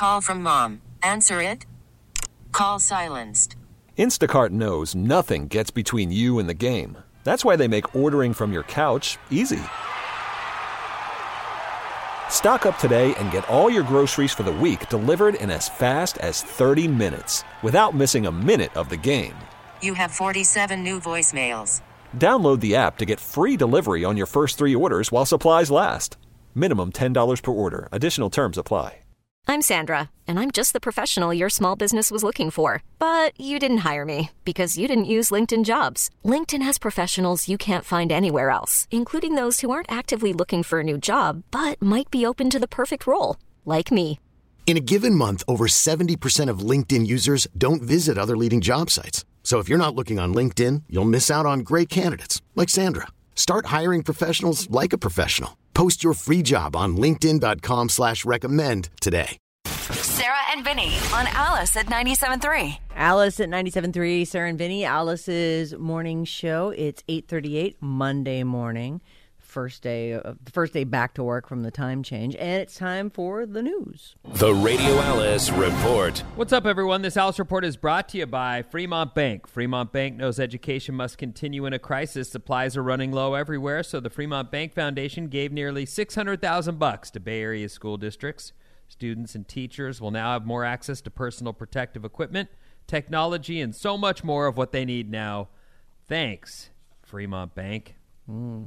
Call from mom. Answer it. Call silenced. Instacart knows nothing gets between you and the game. That's why they make ordering from your couch easy. Stock up today and get all your groceries for the week delivered in as fast as 30 minutes without missing a minute of the game. You have 47 new voicemails. Download the app to get free delivery on your first 3 orders while supplies last. Minimum $10 per order. Additional terms apply. I'm Sandra, and I'm just the professional your small business was looking for. But you didn't hire me because you didn't use LinkedIn Jobs. LinkedIn has professionals you can't find anywhere else, including those who aren't actively looking for a new job, but might be open to the perfect role, like me. In a given month, over 70% of LinkedIn users don't visit other leading job sites. So if you're not looking on LinkedIn, you'll miss out on great candidates like Sandra. Start hiring professionals like a professional. Post your free job on linkedin.com/recommend today. Sarah and Vinny on Alice at 97.3. Alice at 97.3, Sarah and Vinny, Alice's morning show. It's 8:38 Monday morning, first day back to work from the time change, and it's time for the news. The Radio Alice Report. What's up, everyone? This Alice Report is brought to you by Fremont Bank. Fremont Bank knows education must continue in a crisis. Supplies are running low everywhere, so the Fremont Bank Foundation gave nearly $600,000 to Bay Area school districts. Students and teachers will now have more access to personal protective equipment, technology, and so much more of what they need now. Thanks, Fremont Bank. All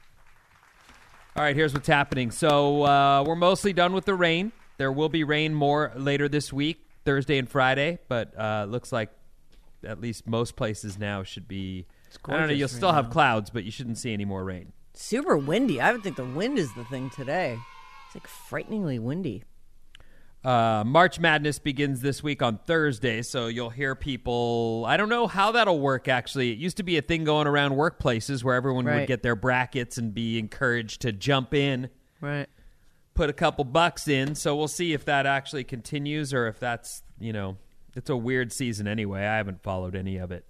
right, here's what's happening. So we're mostly done with the rain. There will be rain more later this week, Thursday and Friday, but looks like at least most places now should be, I don't know, you'll still have clouds, but you shouldn't see any more rain. Super windy. I would think the wind is the thing today. It's like frighteningly windy. March Madness begins this week on Thursday, so you'll hear people. I don't know how that'll work, actually. It used to be a thing going around workplaces where everyone would get their brackets and be encouraged to jump in, put a couple bucks in. So we'll see if that actually continues or if that's, it's a weird season anyway. I haven't followed any of it.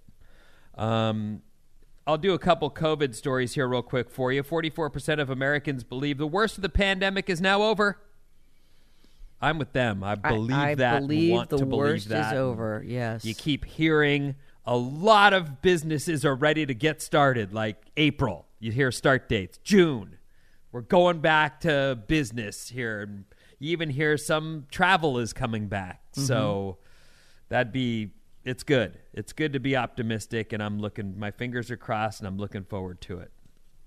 I'll do a couple COVID stories here real quick for you. 44% of Americans believe the worst of the pandemic is now over. I'm with them. I believe that. Believe want the to believe worst that. is over. Yes. You keep hearing a lot of businesses are ready to get started, like April. You hear start dates. June. We're going back to business here. You even hear some travel is coming back. Mm-hmm. So it's good. It's good to be optimistic, and my fingers are crossed, and I'm looking forward to it.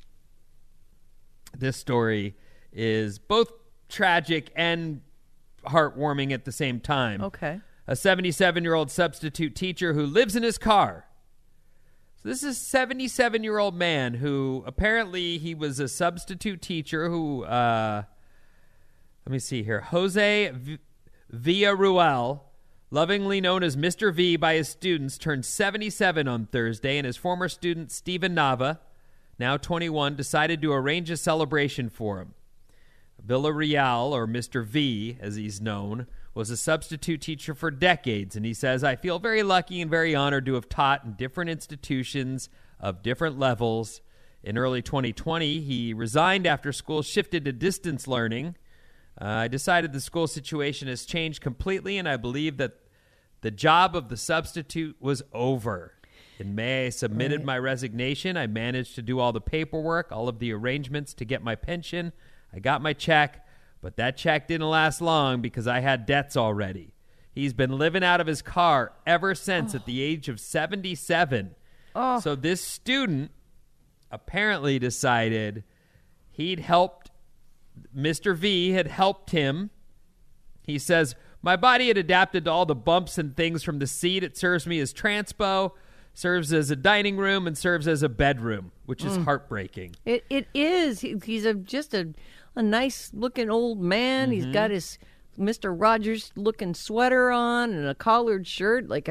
This story is both tragic and heartwarming at the same time. Okay. A 77-year-old substitute teacher who lives in his car. So this is a 77-year-old man who apparently he was a substitute teacher who, let me see here, Jose Villarruel, lovingly known as Mr. V by his students, turned 77 on Thursday, and his former student Steven Nava, now 21, decided to arrange a celebration for him. Villarreal, or Mr. V, as he's known, was a substitute teacher for decades, and he says, I feel very lucky and very honored to have taught in different institutions of different levels. In early 2020, he resigned after school shifted to distance learning. I decided the school situation has changed completely, and I believe that the job of the substitute was over. In May, I submitted my resignation. I managed to do all the paperwork, all of the arrangements to get my pension. I got my check, but that check didn't last long because I had debts already. He's been living out of his car ever since at the age of 77. So this student apparently decided Mr. V had helped him. He says, my body had adapted to all the bumps and things from the seat. It serves me as transpo, serves as a dining room, and serves as a bedroom, which is heartbreaking. It is. He's just a nice-looking old man. Mm-hmm. He's got his Mr. Rogers-looking sweater on and a collared shirt. Like,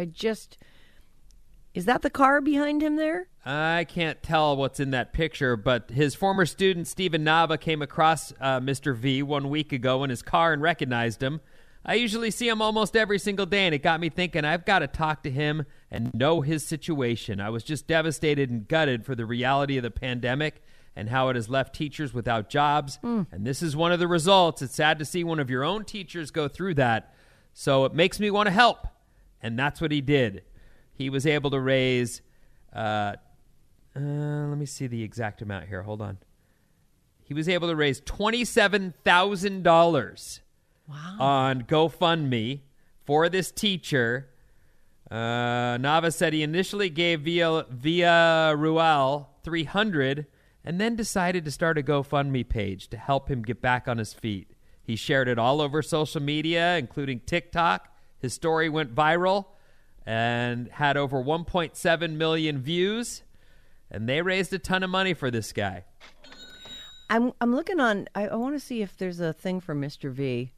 is that the car behind him there? I can't tell what's in that picture, but his former student, Steven Nava, came across Mr. V 1 week ago in his car and recognized him. I usually see him almost every single day, and it got me thinking I've got to talk to him and know his situation. I was just devastated and gutted for the reality of the pandemic and how it has left teachers without jobs. And this is one of the results. It's sad to see one of your own teachers go through that. So it makes me want to help. And that's what he did. He was able to raise, let me see the exact amount here. Hold on. He was able to raise $27,000 on GoFundMe for this teacher. Nava said he initially gave Via Ruel $300 and then decided to start a GoFundMe page to help him get back on his feet. He shared it all over social media, including TikTok. His story went viral and had over 1.7 million views, and they raised a ton of money for this guy. I'm looking on. I want to see if there's a thing for Mr. V.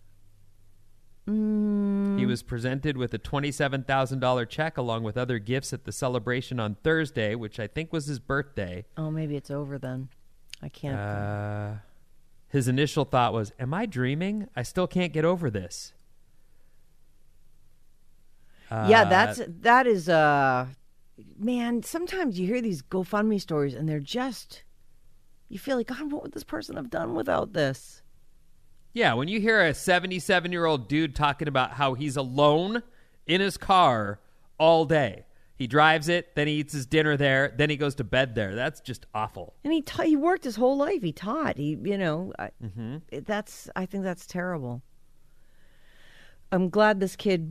He was presented with a $27,000 check along with other gifts at the celebration on Thursday, which I think was his birthday. Oh, maybe it's over then. I can't. His initial thought was, am I dreaming? I still can't get over this. That is man, sometimes you hear these GoFundMe stories and they're just, you feel like, God, what would this person have done without this? Yeah, when you hear a 77-year-old dude talking about how he's alone in his car all day. He drives it, then he eats his dinner there, then he goes to bed there. That's just awful. And he worked his whole life. He taught. I think that's terrible. I'm glad this kid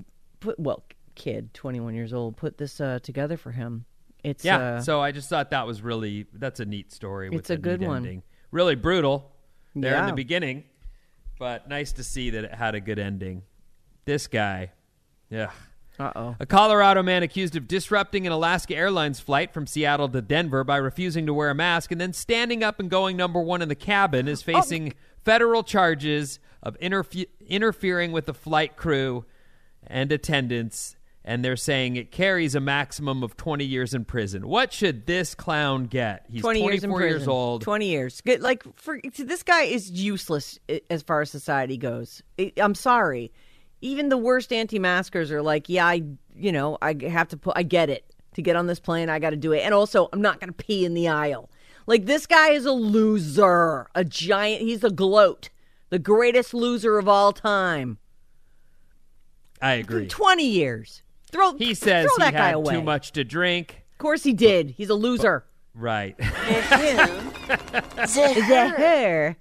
21 years old, put this together for him. So I just thought that's a neat story. It's a good one. Ending. Really brutal there in the beginning. But nice to see that it had a good ending. This guy, Uh-oh. A Colorado man accused of disrupting an Alaska Airlines flight from Seattle to Denver by refusing to wear a mask and then standing up and going number one in the cabin is facing federal charges of interfering with the flight crew and attendants, and they're saying it carries a maximum of 20 years in prison. What should this clown get? He's 24 years old. 20 years. This guy is useless as far as society goes. I'm sorry. Even the worst anti-maskers are like, I get it. To get on this plane, I got to do it. And also, I'm not going to pee in the aisle. Like, this guy is a loser. He's a gloat. The greatest loser of all time. I agree. 20 years. He says throw that he guy had away. too much to drink. Of course he did. He's a loser. Right. Zahir.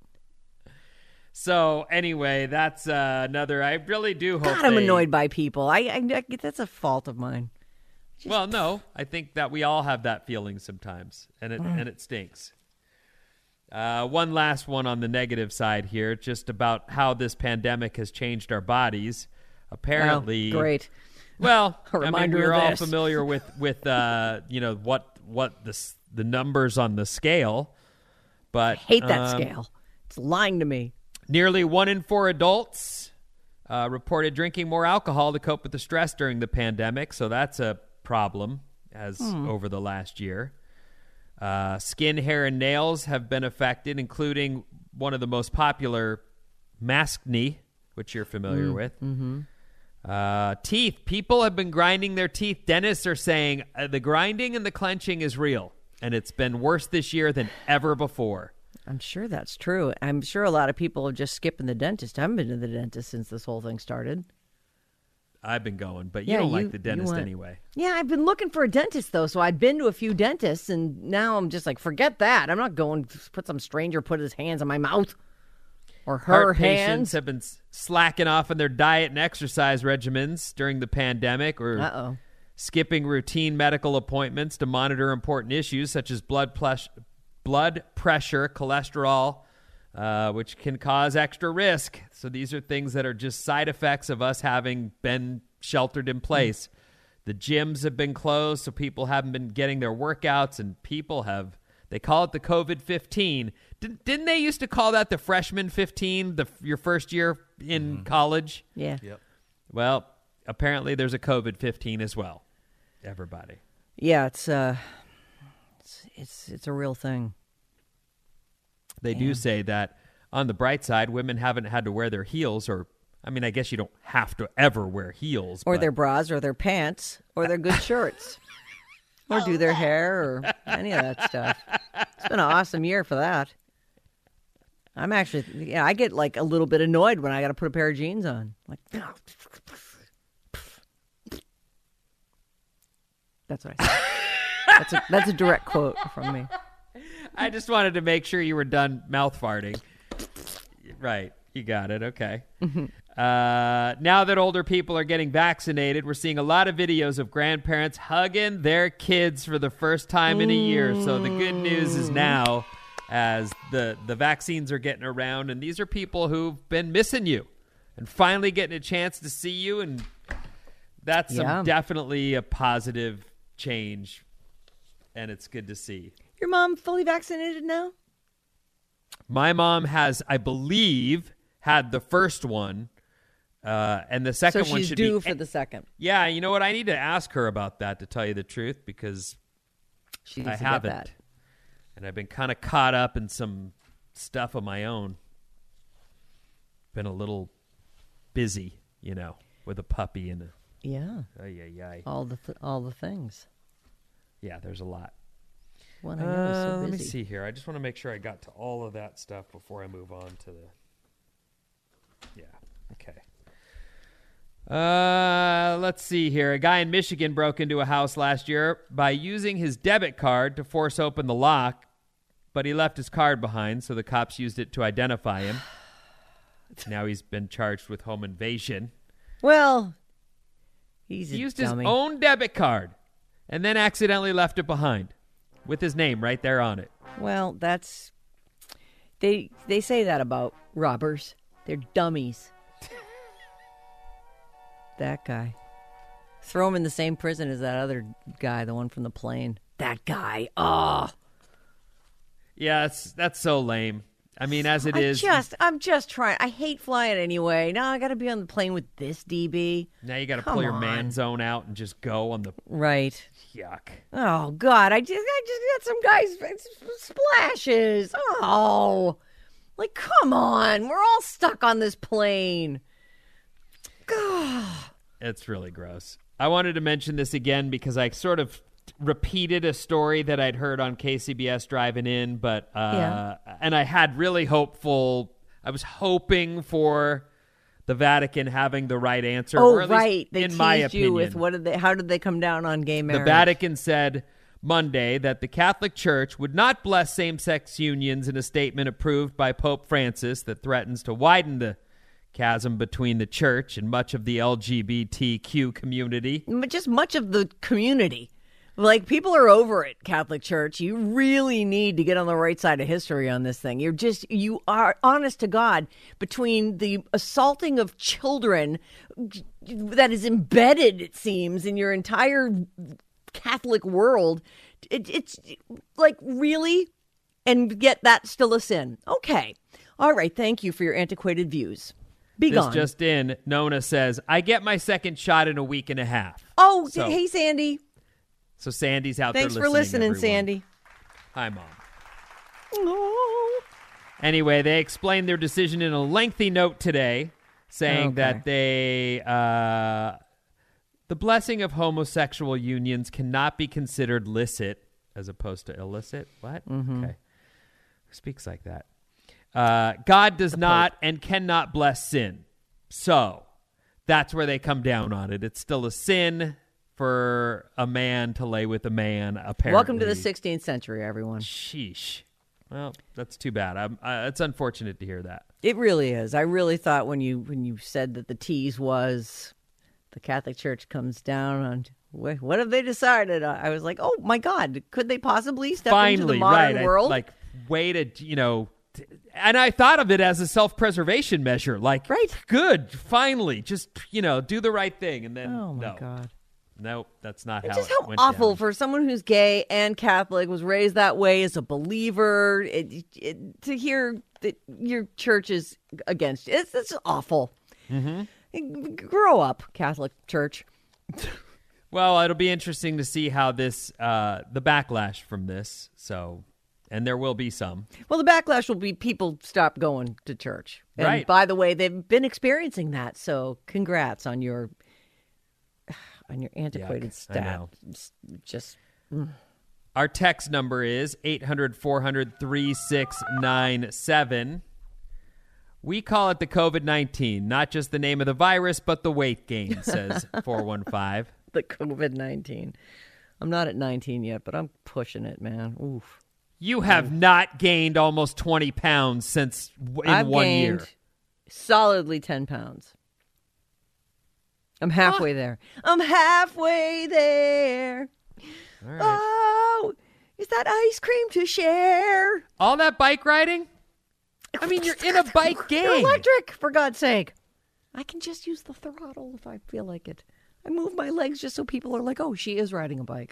So anyway, that's another. I really do hope. God, I'm annoyed by people. I that's a fault of mine. Well, no, I think that we all have that feeling sometimes, and it stinks. One last one on the negative side here, just about how this pandemic has changed our bodies. Apparently, great. Well, we're all familiar with what the numbers on the scale, but I hate that scale. It's lying to me. Nearly 1 in 4 adults reported drinking more alcohol to cope with the stress during the pandemic, so that's a problem over the last year. Skin, hair, and nails have been affected, including one of the most popular, maskne, which you're familiar with. Mm-hmm. Teeth. People have been grinding their teeth. Dentists are saying the grinding and the clenching is real, and it's been worse this year than ever before. I'm sure that's true. I'm sure a lot of people are just skipping the dentist. I haven't been to the dentist since this whole thing started. I've been going, but you don't like the dentist anyway. Yeah, I've been looking for a dentist, though, so I'd been to a few dentists, and now I'm just like, forget that. I'm not going to put some stranger put his hands on my mouth or her Heart hands. Patients have been slacking off on their diet and exercise regimens during the pandemic or skipping routine medical appointments to monitor important issues such as blood pressure, cholesterol, which can cause extra risk. So these are things that are just side effects of us having been sheltered in place. The gyms have been closed, so people haven't been getting their workouts, and they call it the COVID-15. Didn't they used to call that the freshman 15, your first year in college? Yeah. Yep. Well, apparently there's a COVID-15 as well. Everybody. Yeah, it's a real thing. They do say that on the bright side, women haven't had to wear their heels I guess you don't have to ever wear heels. Or their bras or their pants or their good shirts. or do their hair or any of that stuff. It's been an awesome year for that. I'm actually, I get like a little bit annoyed when I got to put a pair of jeans on. Like, that's what I said. That's a direct quote from me. I just wanted to make sure you were done mouth farting. Right. You got it. Okay. Now that older people are getting vaccinated, we're seeing a lot of videos of grandparents hugging their kids for the first time in a year. So the good news is now, as the vaccines are getting around, and these are people who've been missing you and finally getting a chance to see you, and that's definitely a positive change, and it's good to see. Your mom fully vaccinated now? My mom has, I believe, had the first one, and the second one should be... So she's due for the second. Yeah, you know what? I need to ask her about that, to tell you the truth, because I haven't. That. And I've been kind of caught up in some stuff of my own. Been a little busy, with a puppy and a... Yeah. All the things. Yeah, there's a lot. One I know is so busy. Let me see here. I just want to make sure I got to all of that stuff before I move on to the... Yeah, okay. Let's see here. A guy in Michigan broke into a house last year by using his debit card to force open the lock, but he left his card behind, so the cops used it to identify him. Now he's been charged with home invasion. Well, he used his own debit card and then accidentally left it behind with his name right there on it. Well, that's... They say that about robbers. They're dummies. That guy. Throw him in the same prison as that other guy, the one from the plane. That guy. Oh. Yeah, that's so lame. I mean, as it is. I'm just trying. I hate flying anyway. Now I got to be on the plane with this DB. Now you got to pull your man zone out and just go on the... Right. Yuck. Oh, God. I just got some guys splashes. Oh. Like, come on. We're all stuck on this plane. God. It's really gross. I wanted to mention this again because I sort of repeated a story that I'd heard on KCBS driving in, but and I had really I was hoping for the Vatican having the right answer. Oh, or at right. They in teased my opinion, you with how did they come down on gay marriage? The Vatican said Monday that the Catholic Church would not bless same-sex unions in a statement approved by Pope Francis that threatens to widen the chasm between the church and much of the LGBTQ community. But just much of the community. Like, people are over it, Catholic Church. You really need to get on the right side of history on this thing. You are, honest to God, between the assaulting of children that is embedded, it seems, in your entire Catholic world. It's like, really? And yet that's still a sin. Okay. All right. Thank you for your antiquated views. Be gone. This just in, Nona says, I get my second shot in a week and a half. Oh, hey, Sandy. So Sandy's out Thanks there listening. Thanks for listening, everyone. Sandy. Hi, Mom. Oh. Anyway, they explained their decision in a lengthy note today, saying that they, the blessing of homosexual unions cannot be considered licit as opposed to illicit. What? Mm-hmm. Okay. Who speaks like that? God does not and cannot bless sin. So that's where they come down on it. It's still a sin for a man to lay with a man, apparently. Welcome to the 16th century, everyone. Sheesh. Well, that's too bad. It's unfortunate to hear that. It really is. I really thought when you said that the tease was the Catholic Church comes down on what have they decided? I was like, oh my God, could they possibly step into the modern world? Way to, and I thought of it as a self-preservation measure. Like, right. Good, finally, just, do the right thing. And then, oh my God. Nope, that's not how just it how went awful down. For someone who's gay and Catholic, was raised that way as a believer, to hear that your church is against you. It's awful. Mm-hmm. Grow up, Catholic Church. Well, it'll be interesting to see how this, the backlash from this, and there will be some. Well, the backlash will be people stop going to church. And right. By the way, they've been experiencing that, so congrats on your antiquated stat. I know. Just Our text number is 800-400-3697. We call it the COVID-19, not just the name of the virus, but the weight gain, says 415. The COVID-19. I'm not at 19 yet, but I'm pushing it, man. Oof. You have not gained almost 20 pounds since I've 1 gained year. Solidly 10 pounds. I'm halfway there. I'm halfway there. All right. Oh, is that ice cream to share? All that bike riding? I mean, you're in a bike You're gang. electric, for God's sake. I can just use the throttle if I feel like it. I move my legs just so people are like, oh, she is riding a bike.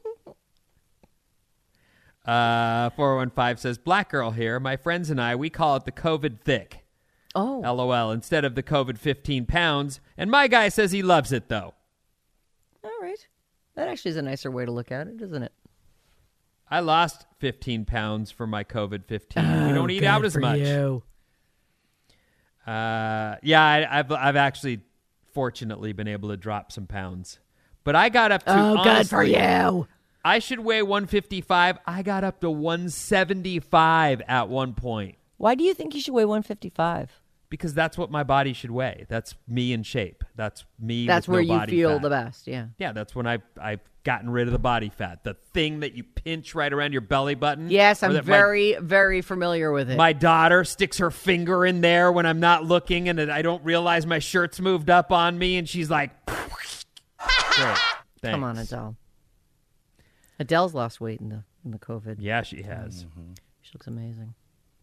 415 says, Black girl here. My friends and I, we call it the COVID thick. Oh. LOL, instead of the COVID 15 pounds. And my guy says he loves it, though. All right. That actually is a nicer way to look at it, isn't it? I lost 15 pounds for my COVID 15. We don't eat out as much. I've actually fortunately been able to drop some pounds. But I got up to, good for you. I should weigh 155. I got up to 175 at one point. Why do you think you should weigh 155? Because that's what my body should weigh. That's me in shape. That's me. That's with where no you body feel fat. the best, yeah. Yeah, that's when I've gotten rid of the body fat. The thing that you pinch right around your belly button. Yes, Or I'm that very familiar with it. My daughter sticks her finger in there when I'm not looking, and I don't realize my shirt's moved up on me, and she's like, Great. Come on, Thanks. Adele. Adele's lost weight in the COVID. Yeah, she has. She looks amazing.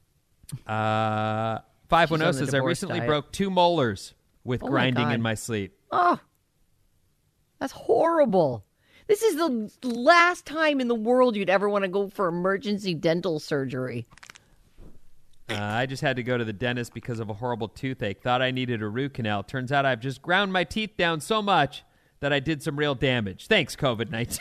510 says, I divorce recently diet. broke 2 molars with Oh my grinding God. in my sleep. Oh, that's horrible. This is the last time in the world you'd ever want to go for emergency dental surgery. I just had to go to the dentist because of a horrible toothache. Thought I needed a root canal. Turns out I've just ground my teeth down so much that I did some real damage. Thanks, COVID-19.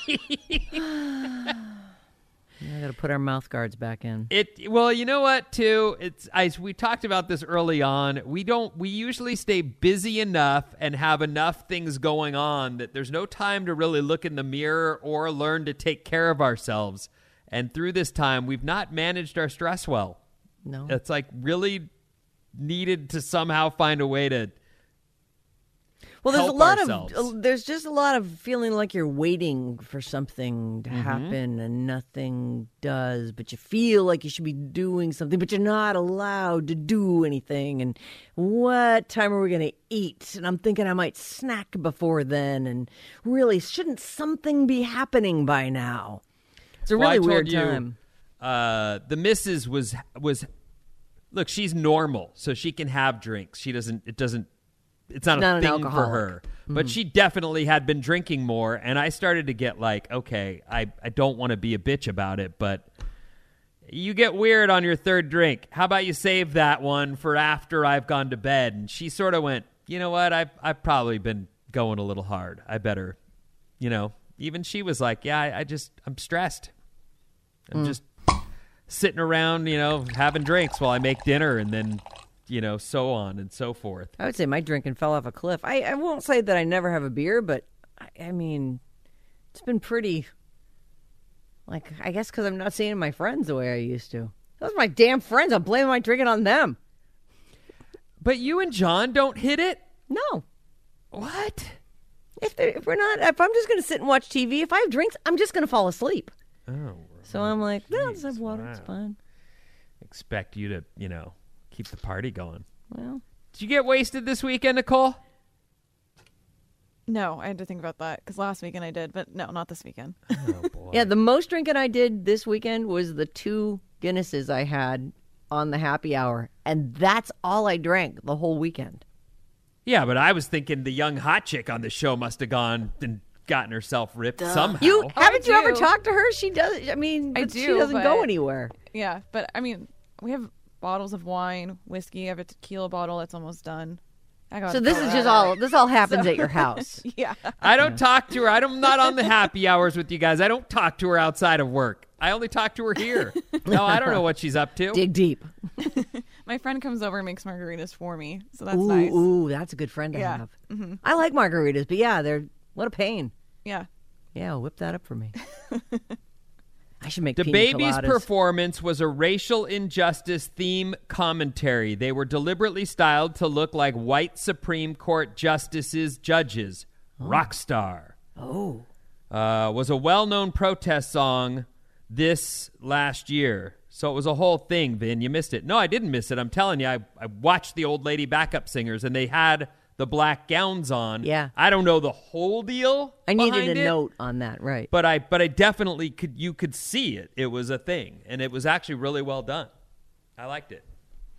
I got to put our mouth guards back in. Well, you know what, too? We talked about this early on. We usually stay busy enough and have enough things going on that there's no time to really look in the mirror or learn to take care of ourselves. And through this time, we've not managed our stress well. No. It's like really needed to somehow find a way to Well, there's help a lot ourselves. there's just a lot of feeling like you're waiting for something to happen and nothing does, but you feel like you should be doing something, but you're not allowed to do anything. And what time are we going to eat? And I'm thinking I might snack before then. And really, shouldn't something be happening by now? It's a Well, I really weird told you, time. The missus was look, she's normal, so she can have drinks. It's not She's a not an thing for alcoholic. her. But she definitely had been drinking more, and I started to get like, okay, I don't want to be a bitch about it, but you get weird on your third drink. How about you save that one for after I've gone to bed? And she sort of went, you know what, I've probably been going a little hard. I better, even she was like, yeah, I'm stressed. I'm just sitting around, having drinks while I make dinner and then, so on and so forth. I would say my drinking fell off a cliff. I won't say that I never have a beer, but I mean, it's been pretty, I guess because I'm not seeing my friends the way I used to. Those are my damn friends. I'm blaming my drinking on them. But you and John don't hit it? No. What? If I'm just going to sit and watch TV, if I have drinks, I'm just going to fall asleep. Oh. So I'm like, well, I'll just have water. It's fine. Expect you to, keep the party going. Well, Did you get wasted this weekend, Nicole? No, I had to think about that because last weekend I did, but no, not this weekend. Oh, boy. yeah, the most drinking I did this weekend was the 2 Guinnesses I had on the happy hour, and that's all I drank the whole weekend. Yeah, but I was thinking the young hot chick on the show must have gone and gotten herself ripped somehow. Haven't you ever do. talked to her? She does. I mean, I but she do, doesn't go but- anywhere. Yeah, but I mean, we have bottles of wine, whiskey. I have a tequila bottle that's almost done. I got So this is just all. This all happens at your house. Yeah. I don't talk to her. I'm not on the happy hours with you guys. I don't talk to her outside of work. I only talk to her here. No, I don't know what she's up to. Dig deep. My friend comes over and makes margaritas for me, so that's Ooh, nice. ooh, that's a good friend to Yeah. have. I like margaritas, but yeah, they're what a pain. Yeah. Yeah, whip that up for me. I should make The pina baby's coladas. performance was a racial injustice theme commentary. They were deliberately styled to look like white Supreme Court justices, judges. Rockstar. Was a well-known protest song this last year. So it was a whole thing, Vin. You missed it. No, I didn't miss it. I'm telling you, I watched the old lady backup singers, and they had the black gowns on. Yeah. I don't know the whole deal I needed behind a it, note on that, right? but I definitely you could see it. It was a thing, and it was actually really well done. I liked it.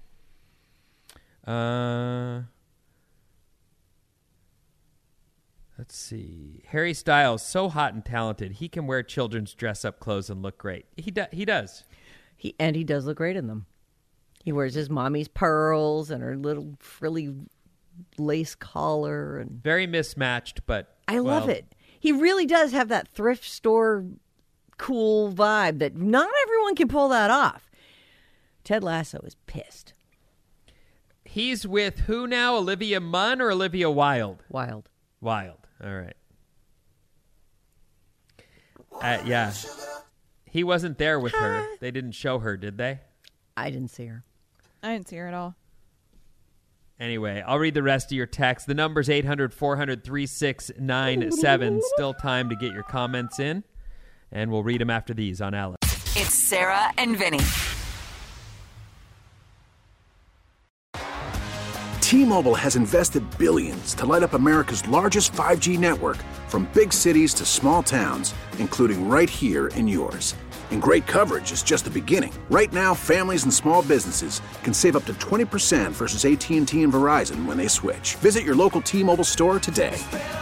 Let's see. Harry Styles, so hot and talented. He can wear children's dress-up clothes and look great. He does. He does look great in them. He wears his mommy's pearls and her little frilly lace collar, and Very mismatched, but I love well, it. He really does have that thrift store cool vibe that not everyone can pull that off. Ted Lasso is pissed. He's with who now? Olivia Munn or Olivia Wilde? Wild. Wild. All right. Yeah. He wasn't there with her. They didn't show her, did they? I didn't see her. I didn't see her at all. Anyway, I'll read the rest of your text. The number's 800-400-3697. Still time to get your comments in, and we'll read them after these on Alice. It's Sarah and Vinny. T-Mobile has invested billions to light up America's largest 5G network, from big cities to small towns, including right here in yours. And great coverage is just the beginning. Right now, families and small businesses can save up to 20% versus AT&T and Verizon when they switch. Visit your local T-Mobile store today.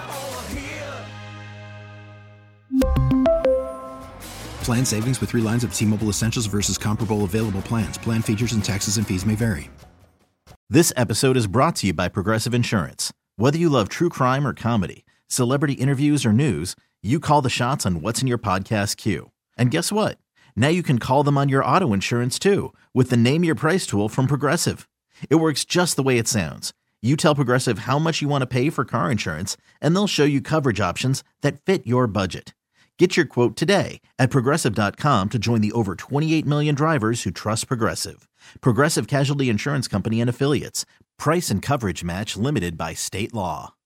Plan savings with 3 lines of T-Mobile Essentials versus comparable available plans. Plan features and taxes and fees may vary. This episode is brought to you by Progressive Insurance. Whether you love true crime or comedy, celebrity interviews or news, you call the shots on what's in your podcast queue. And guess what? Now you can call them on your auto insurance too with the Name Your Price tool from Progressive. It works just the way it sounds. You tell Progressive how much you want to pay for car insurance, and they'll show you coverage options that fit your budget. Get your quote today at Progressive.com to join the over 28 million drivers who trust Progressive. Progressive Casualty Insurance Company and Affiliates. Price and coverage match limited by state law.